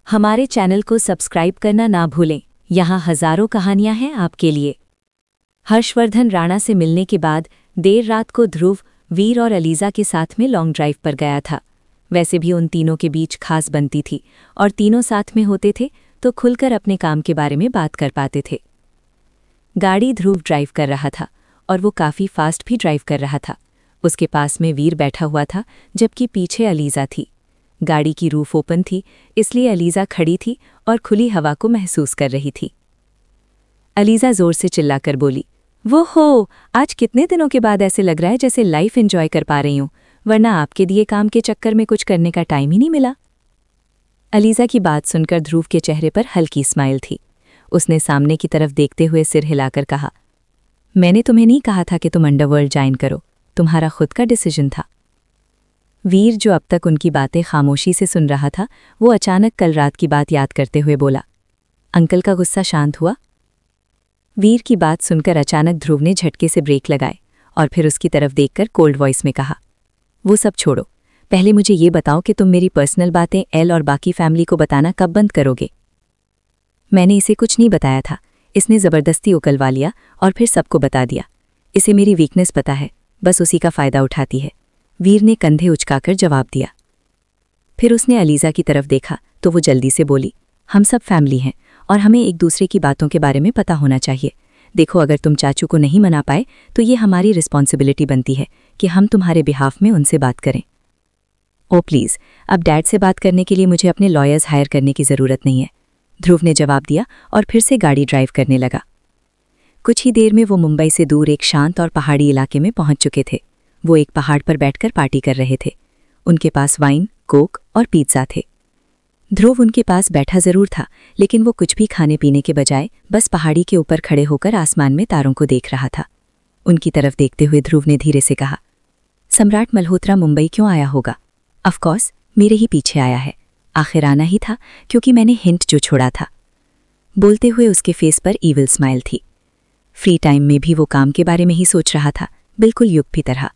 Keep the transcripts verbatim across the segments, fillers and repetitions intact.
हमारे चैनल को सब्सक्राइब करना ना भूलें। यहाँ हजारों कहानियां हैं आपके लिए। हर्षवर्धन राणा से मिलने के बाद देर रात को ध्रुव, वीर और अलीजा के साथ में लॉन्ग ड्राइव पर गया था। वैसे भी उन तीनों के बीच खास बनती थी और तीनों साथ में होते थे तो खुलकर अपने काम के बारे में बात कर पाते थे। गाड़ी ध्रुव ड्राइव कर रहा था और वो काफ़ी फास्ट भी ड्राइव कर रहा था। उसके पास में वीर बैठा हुआ था जबकि पीछे अलीजा थी। गाड़ी की रूफ ओपन थी, इसलिए अलीजा खड़ी थी और खुली हवा को महसूस कर रही थी। अलीजा जोर से चिल्लाकर बोली, वो हो, आज कितने दिनों के बाद ऐसे लग रहा है जैसे लाइफ एंजॉय कर पा रही हूँ, वरना आपके दिए काम के चक्कर में कुछ करने का टाइम ही नहीं मिला। अलीजा की बात सुनकर ध्रुव के चेहरे पर हल्की स्माइल थी। उसने सामने की तरफ देखते हुए सिर हिलाकर कहा, मैंने तुम्हें नहीं कहा था कि तुम अंडरवर्ल्ड ज्वाइन करो, तुम्हारा खुद का डिसीजन था। वीर, जो अब तक उनकी बातें खामोशी से सुन रहा था, वो अचानक कल रात की बात याद करते हुए बोला, अंकल का गुस्सा शांत हुआ? वीर की बात सुनकर अचानक ध्रुव ने झटके से ब्रेक लगाए और फिर उसकी तरफ देखकर कोल्ड वॉइस में कहा, वो सब छोड़ो, पहले मुझे ये बताओ कि तुम मेरी पर्सनल बातें एल और बाकी फैमिली को बताना कब बंद करोगे? मैंने इसे कुछ नहीं बताया था, इसने ज़बरदस्ती उकलवा लिया और फिर सबको बता दिया। इसे मेरी वीकनेस पता है, बस उसी का फ़ायदा उठाती है, वीर ने कंधे उचकाकर जवाब दिया। फिर उसने अलीजा की तरफ देखा तो वो जल्दी से बोली, हम सब फैमिली हैं और हमें एक दूसरे की बातों के बारे में पता होना चाहिए। देखो, अगर तुम चाचू को नहीं मना पाए तो ये हमारी रिस्पॉन्सिबिलिटी बनती है कि हम तुम्हारे बिहाफ में उनसे बात करें। ओ प्लीज़, अब डैड से बात करने के लिए मुझे अपने लॉयर्स हायर करने की ज़रूरत नहीं है, ध्रुव ने जवाब दिया और फिर से गाड़ी ड्राइव करने लगा। कुछ ही देर में वो मुंबई से दूर एक शांत और पहाड़ी इलाके में पहुंच चुके थे। वो एक पहाड़ पर बैठकर पार्टी कर रहे थे। उनके पास वाइन, कोक और पिज़्ज़ा थे। ध्रुव उनके पास बैठा जरूर था, लेकिन वो कुछ भी खाने पीने के बजाय बस पहाड़ी के ऊपर खड़े होकर आसमान में तारों को देख रहा था। उनकी तरफ देखते हुए ध्रुव ने धीरे से कहा, सम्राट मल्होत्रा मुंबई क्यों आया होगा? ऑफकोर्स मेरे ही पीछे आया है। आखिर आना ही था, क्योंकि मैंने हिंट जो छोड़ा था। बोलते हुए उसके फेस पर ईविल स्माइल थी। फ्री टाइम में भी वो काम के बारे में ही सोच रहा था, बिल्कुल युग की तरह।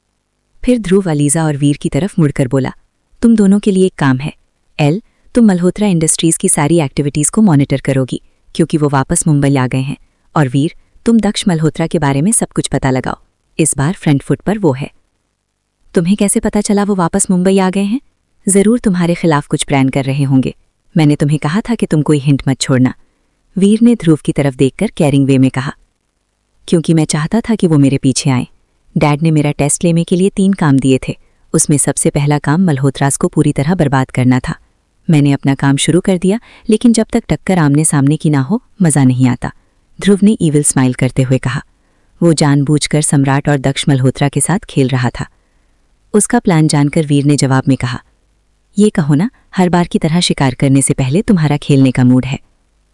फिर ध्रुव अलीजा और वीर की तरफ मुड़कर बोला, तुम दोनों के लिए एक काम है। एल, तुम मल्होत्रा इंडस्ट्रीज़ की सारी एक्टिविटीज़ को मॉनिटर करोगी, क्योंकि वो वापस मुंबई आ गए हैं। और वीर, तुम दक्ष मल्होत्रा के बारे में सब कुछ पता लगाओ। इस बार फ्रंट फुट पर वो है। तुम्हें कैसे पता चला वो वापस मुंबई आ गए हैं? ज़रूर तुम्हारे खिलाफ कुछ प्लान कर रहे होंगे। मैंने तुम्हें कहा था कि तुम कोई हिंट मत छोड़ना, वीर ने ध्रुव की तरफ देखकर केयरिंग वे में कहा। क्योंकि मैं चाहता था कि वो मेरे पीछे आए। डैड ने मेरा टेस्ट लेने के लिए तीन काम दिए थे। उसमें सबसे पहला काम मल्होत्रास को पूरी तरह बर्बाद करना था। मैंने अपना काम शुरू कर दिया, लेकिन जब तक टक्कर आमने सामने की ना हो, मज़ा नहीं आता, ध्रुव ने ईविल स्माइल करते हुए कहा। वो जानबूझकर सम्राट और दक्ष मल्होत्रा के साथ खेल रहा था। उसका प्लान जानकर वीर ने जवाब में कहा, ये कहो ना, हर बार की तरह शिकार करने से पहले तुम्हारा खेलने का मूड है।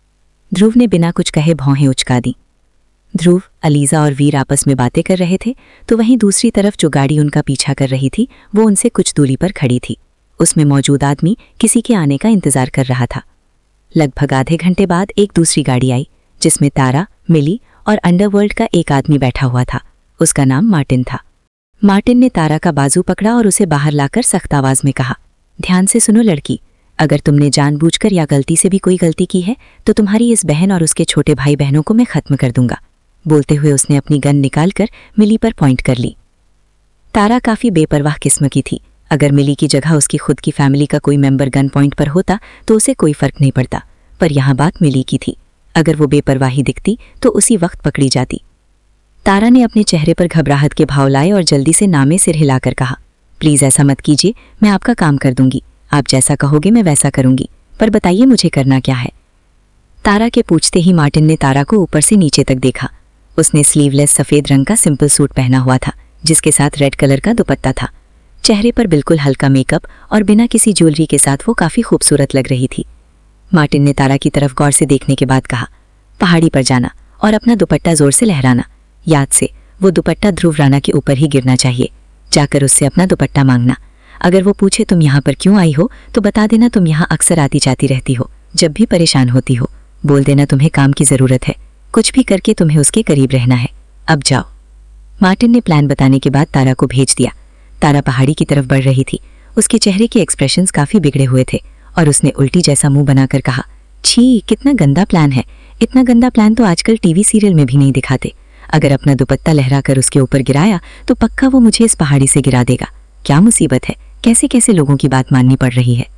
ध्रुव ने बिना कुछ कहे भौहें उचका दी। ध्रुव, अलीजा और वीर आपस में बातें कर रहे थे, तो वहीं दूसरी तरफ जो गाड़ी उनका पीछा कर रही थी वो उनसे कुछ दूरी पर खड़ी थी। उसमें मौजूद आदमी किसी के आने का इंतजार कर रहा था। लगभग आधे घंटे बाद एक दूसरी गाड़ी आई, जिसमें तारा, मिली और अंडरवर्ल्ड का एक आदमी बैठा हुआ था। उसका नाम मार्टिन था। मार्टिन ने तारा का बाजू पकड़ा और उसे बाहर लाकर सख्त आवाज में कहा, ध्यान से सुनो लड़की, अगर तुमने जानबूझकर या गलती से भी कोई गलती की है तो तुम्हारी इस बहन और उसके छोटे भाई बहनों को मैं खत्म कर दूंगा। बोलते हुए उसने अपनी गन निकालकर मिली पर पॉइंट कर ली। तारा काफ़ी बेपरवाह किस्म की थी। अगर मिली की जगह उसकी खुद की फैमिली का कोई मेंबर गन पॉइंट पर होता तो उसे कोई फर्क नहीं पड़ता, पर यहाँ बात मिली की थी। अगर वो बेपरवाही दिखती तो उसी वक्त पकड़ी जाती। तारा ने अपने चेहरे पर घबराहट के भाव लाए और जल्दी से नामे सिर हिलाकर कहा, प्लीज़ ऐसा मत कीजिए, मैं आपका काम कर दूंगी। आप जैसा कहोगे मैं वैसा करूंगी, पर बताइए मुझे करना क्या है? तारा के पूछते ही मार्टिन ने तारा को ऊपर से नीचे तक देखा। उसने स्लीवलेस सफ़ेद रंग का सिंपल सूट पहना हुआ था, जिसके साथ रेड कलर का दुपट्टा था। चेहरे पर बिल्कुल हल्का मेकअप और बिना किसी ज्वेलरी के साथ वो काफ़ी खूबसूरत लग रही थी। मार्टिन ने तारा की तरफ गौर से देखने के बाद कहा, पहाड़ी पर जाना और अपना दुपट्टा जोर से लहराना। याद से वो दुपट्टा ध्रुव राणा के ऊपर ही गिरना चाहिए। जाकर उससे अपना दुपट्टा मांगना। अगर वो पूछे तुम यहाँ पर क्यों आई हो तो बता देना तुम यहाँ अक्सर आती जाती रहती हो, जब भी परेशान होती हो। बोल देना तुम्हें काम की ज़रूरत है, कुछ भी करके तुम्हें उसके करीब रहना है। अब जाओ। मार्टिन ने प्लान बताने के बाद तारा को भेज दिया। तारा पहाड़ी की तरफ बढ़ रही थी। उसके चेहरे के एक्सप्रेशंस काफ़ी बिगड़े हुए थे और उसने उल्टी जैसा मुंह बनाकर कहा, छी, कितना गंदा प्लान है। इतना गंदा प्लान तो आजकल टीवी सीरियल में भी नहीं दिखाते। अगर अपना दुपट्टा लहराकर उसके ऊपर गिराया तो पक्का वो मुझे इस पहाड़ी से गिरा देगा। क्या मुसीबत है, कैसे कैसे लोगों की बात माननी पड़ रही है।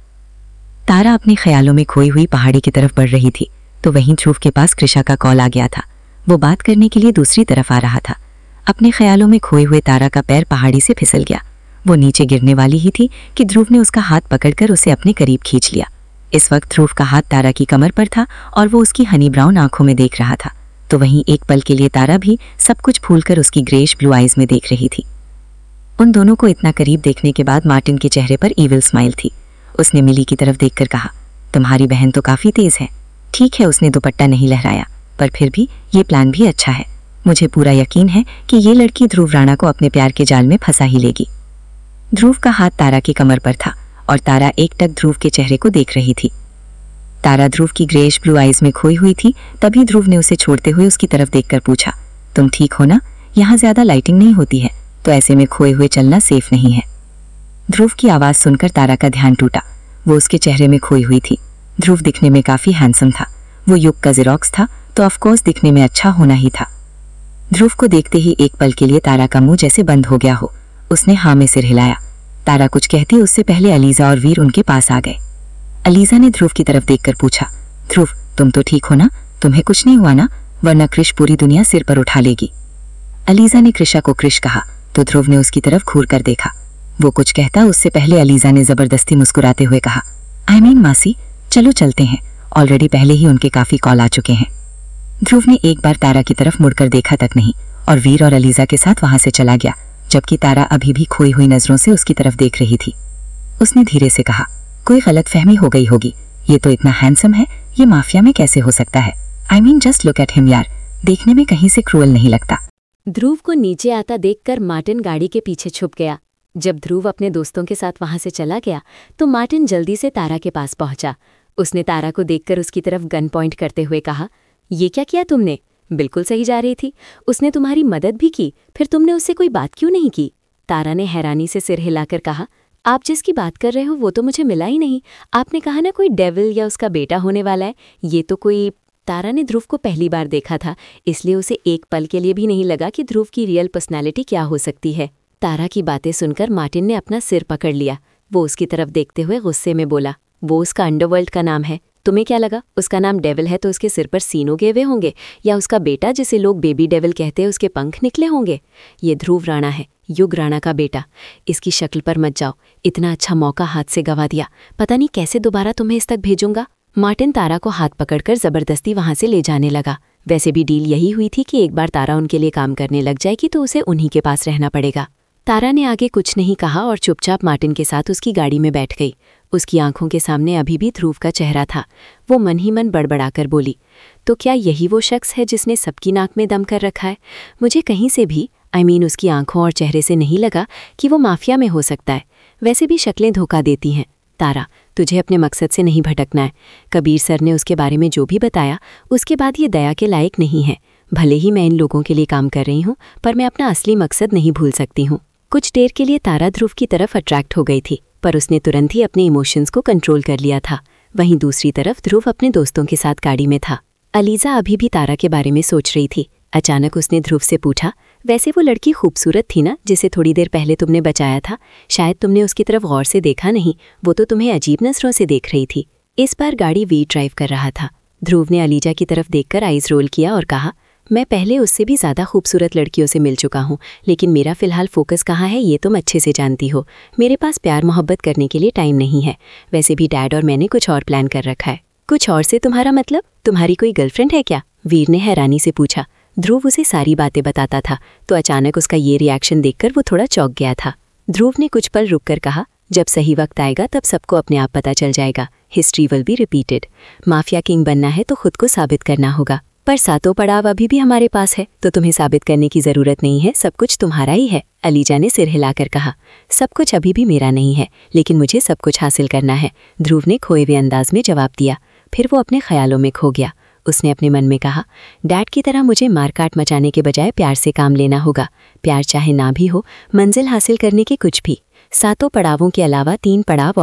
तारा अपने ख्यालों में खोई हुई पहाड़ी की तरफ बढ़ रही थी तो वहीं ध्रुव के पास कृषा का कॉल आ गया था। वो बात करने के लिए दूसरी तरफ आ रहा था। अपने ख्यालों में खोए हुए तारा का पैर पहाड़ी से फिसल गया। वो नीचे गिरने वाली ही थी कि ध्रुव ने उसका हाथ पकड़कर उसे अपने करीब खींच लिया। इस वक्त ध्रुव का हाथ तारा की कमर पर था और वो उसकी हनी ब्राउन आंखों में देख रहा था। तो वहीं एक पल के लिए तारा भी सब कुछ भूलकर उसकी ग्रेश ब्लू आइज में देख रही थी। उन दोनों को इतना करीब देखने के बाद मार्टिन के चेहरे पर ईविल स्माइल थी। उसने मिली की तरफ देखकर कहा, तुम्हारी बहन तो काफी तेज है। ठीक है, उसने दुपट्टा नहीं लहराया, पर फिर भी ये प्लान भी अच्छा है। मुझे पूरा यकीन है कि ये लड़की ध्रुव राणा को अपने प्यार के जाल में फंसा ही लेगी। ध्रुव का हाथ तारा की कमर पर था और तारा एकटक ध्रुव के चेहरे को देख रही थी। तारा ध्रुव की ग्रेश ब्लू आइज में खोई हुई थी। तभी ध्रुव ने उसे छोड़ते हुए उसकी तरफ देखकर पूछा, तुम ठीक हो ना? यहाँ ज्यादा लाइटिंग नहीं होती है तो ऐसे में खोए हुए चलना सेफ नहीं है। ध्रुव की आवाज सुनकर तारा का ध्यान टूटा। वो उसके चेहरे में खोई हुई थी। ध्रुव दिखने में काफी हैंडसम था। वो युग का ज़ेरॉक्स था तो ऑफकोर्स दिखने में अच्छा होना ही था। ध्रुव को देखते ही एक पल के लिए तारा का मुंह जैसे बंद हो गया हो। उसने हाँ में सिर हिलाया। तारा कुछ कहती उससे पहले अलीजा और वीर उनके पास आ गए। अलीजा ने ध्रुव की तरफ देखकर पूछा, ध्रुव तुम तो ठीक हो ना? तुम्हें कुछ नहीं हुआ ना? वरना कृष पूरी दुनिया सिर पर उठा लेगी। अलीजा ने कृषा को कृष कहा तो ध्रुव ने उसकी तरफ घूर कर देखा। वो कुछ कहता उससे पहले अलीजा ने जबरदस्ती मुस्कुराते हुए कहा, आई मीन मासी, चलो चलते हैं। ऑलरेडी पहले ही उनके काफी कॉल आ चुके हैं। ध्रुव ने एक बार तारा की तरफ मुड़कर देखा तक नहीं और वीर और अलीजा के साथ वहां से चला गया, जबकि तारा अभी भी खोई हुई नजरों से उसकी तरफ देख रही थी। उसने धीरे से कहा, कोई गलतफहमी हो गई होगी। ये तो इतना हैंडसम है, ये माफिया में कैसे हो सकता है? I mean just look at him यार, देखने में कहीं से क्रूअल नहीं लगता। ध्रुव को नीचे आता देखकर मार्टिन गाड़ी के पीछे छुप गया। जब ध्रुव अपने दोस्तों के साथ वहां से चला गया तो मार्टिन जल्दी से तारा के पास पहुंचा। उसने तारा को देखकर उसकी तरफ गन पॉइंट करते हुए कहा, ये क्या किया तुमने? बिल्कुल सही जा रही थी। उसने तुम्हारी मदद भी की, फिर तुमने उससे कोई बात क्यों नहीं की? तारा ने हैरानी से सिर हिलाकर कहा, आप जिसकी बात कर रहे हो वो तो मुझे मिला ही नहीं। आपने कहा ना कोई डेविल या उसका बेटा होने वाला है। ये तो कोई... तारा ने ध्रुव को पहली बार देखा था, इसलिए उसे एक पल के लिए भी नहीं लगा कि ध्रुव की रियल पर्सनैलिटी क्या हो सकती है। तारा की बातें सुनकर मार्टिन ने अपना सिर पकड़ लिया। वो उसकी तरफ देखते हुए गुस्से में बोला, वो उसका अंडरवर्ल्ड का नाम है। तुम्हें क्या लगा उसका नाम डेविल है तो उसके सिर पर सीन उगे हुए होंगे, या उसका बेटा जिसे लोग बेबी डेविल कहते हैं उसके पंख निकले होंगे? ये ध्रुव राणा है, युग राणा का बेटा। इसकी शक्ल पर मत जाओ, इतना अच्छा मौका हाथ से गवा दिया। पता नहीं कैसे दोबारा तुम्हें इस तक भेजूंगा। मार्टिन तारा को हाथ पकड़कर जबरदस्ती वहां से ले जाने लगा। वैसे भी डील यही हुई थी कि एक बार तारा उनके लिए काम करने लग जाएगी तो उसे उन्हीं के पास रहना पड़ेगा। तारा ने आगे कुछ नहीं कहा और चुपचाप मार्टिन के साथ उसकी गाड़ी में बैठ गई। उसकी आंखों के सामने अभी भी ध्रुव का चेहरा था। वो मन ही मन बड़बड़ाकर बोली, तो क्या यही वो शख्स है जिसने सबकी नाक में दम कर रखा है? मुझे कहीं से भी, आई मीन उसकी आंखों और चेहरे से नहीं लगा कि वो माफिया में हो सकता है। वैसे भी शक्लें धोखा देती हैं। तारा, तुझे अपने मकसद से नहीं भटकना है। कबीर सर ने उसके बारे में जो भी बताया उसके बाद ये दया के लायक नहीं है। भले ही मैं इन लोगों के लिए काम कर रही हूँ, पर मैं अपना असली मकसद नहीं भूल सकती हूँ। कुछ देर के लिए तारा ध्रुव की तरफ अट्रैक्ट हो गई थी, पर उसने तुरंत ही अपने इमोशंस को कंट्रोल कर लिया था। वहीं दूसरी तरफ ध्रुव अपने दोस्तों के साथ गाड़ी में था। अलीजा अभी भी तारा के बारे में सोच रही थी। अचानक उसने ध्रुव से पूछा, वैसे वो लड़की खूबसूरत थी ना जिसे थोड़ी देर पहले तुमने बचाया था? शायद तुमने उसकी तरफ गौर से देखा नहीं, वो तो तुम्हें अजीब नजरों से देख रही थी। इस बार गाड़ी वीर ड्राइव कर रहा था। ध्रुव ने अलीजा की तरफ देखकर आइज रोल किया और कहा, मैं पहले उससे भी ज़्यादा खूबसूरत लड़कियों से मिल चुका हूँ, लेकिन मेरा फ़िलहाल फोकस कहाँ है ये तुम अच्छे से जानती हो। मेरे पास प्यार मोहब्बत करने के लिए टाइम नहीं है। वैसे भी डैड और मैंने कुछ और प्लान कर रखा है। कुछ और से तुम्हारा मतलब? तुम्हारी कोई गर्लफ्रेंड है क्या? वीर ने हैरानी से पूछा। ध्रुव उसे सारी बातें बताता था तो अचानक उसका ये रिएक्शन देखकर वो थोड़ा चौंक गया था। ध्रुव ने कुछ पल रुककर कहा, जब सही वक्त आएगा तब सबको अपने आप पता चल जाएगा। History will be repeated. Mafia king बनना है तो खुद को साबित करना होगा, पर सातों पड़ाव अभी भी हमारे पास है, तो तुम्हें साबित करने की जरूरत नहीं है। सब कुछ तुम्हारा ही है। अलीजा ने सिर हिलाकर कहा, सब कुछ अभी भी मेरा नहीं है, लेकिन मुझे सब कुछ हासिल करना है। ध्रुव ने खोए हुए अंदाज में जवाब दिया। फिर वो अपने ख्यालों में खो गया। उसने अपने मन में कहा, डैड की तरह मुझे मारकाट मचाने के बजाय प्यार से काम लेना होगा। प्यार चाहे ना भी हो, मंजिल हासिल करने के कुछ भी। सातों पड़ावों के अलावा तीन पड़ाव और थे,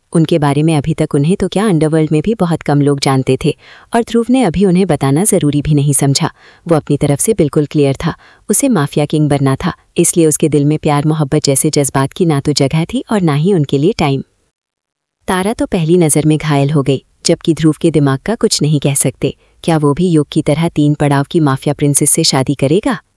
उनके बारे में अभी तक उन्हें तो क्या अंडरवर्ल्ड में भी बहुत कम लोग जानते थे, और ध्रुव ने अभी उन्हें बताना ज़रूरी भी नहीं समझा। वो अपनी तरफ से बिल्कुल क्लियर था, उसे माफिया किंग बनना था, इसलिए उसके दिल में प्यार मोहब्बत जैसे जज्बात की ना तो जगह थी और ना ही उनके लिए टाइम। तारा तो पहली नज़र में घायल हो गई, जबकि ध्रुव के दिमाग का कुछ नहीं कह सकते। क्या वो भी योग की तरह तीन पड़ाव की माफिया प्रिंसेस से शादी करेगा?